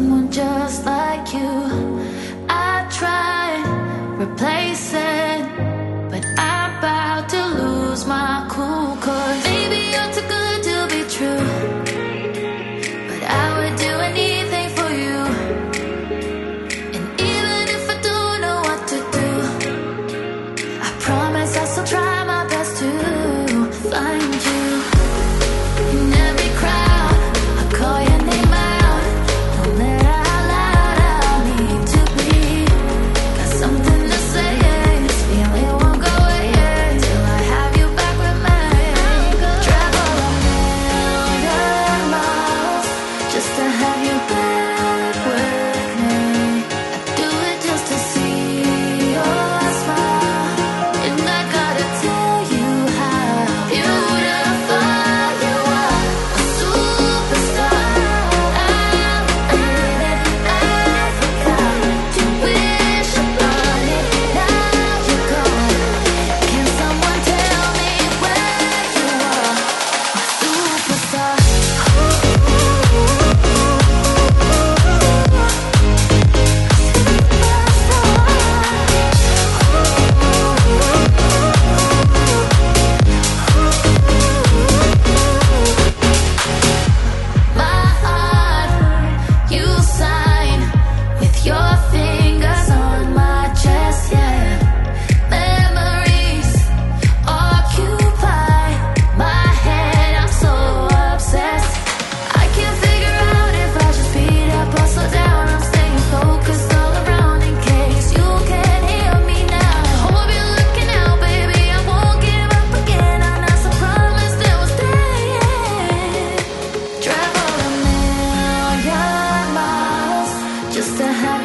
someone just like you. I try replacing, but I'm about to lose my cool. 'Cause maybe you're too good to be true, but I would do anything for you. And even if I don't know what to do, I promise I'll still try my best to find you. In every crowd, I call your name out. No matter how loud I need to be, got something to say. This feeling won't go away till I have you back with me. Travel a million miles just to have you back with me. I do it just to see your smile, and I gotta tell you how beautiful you are. A superstar. I'm in Africa to wish upon it. Now you're gone. Can someone tell me where you are? A superstar. My heart, you sign with your fingers on my chest, yeah. Memories occupy my head, I'm so obsessed. I can't figure out if I should speed up or slow down. I'm staying focused all around in case you can't hear me now. Hope you're looking out, baby. I won't give up again. I know some promise that was there. Travel a million miles just to have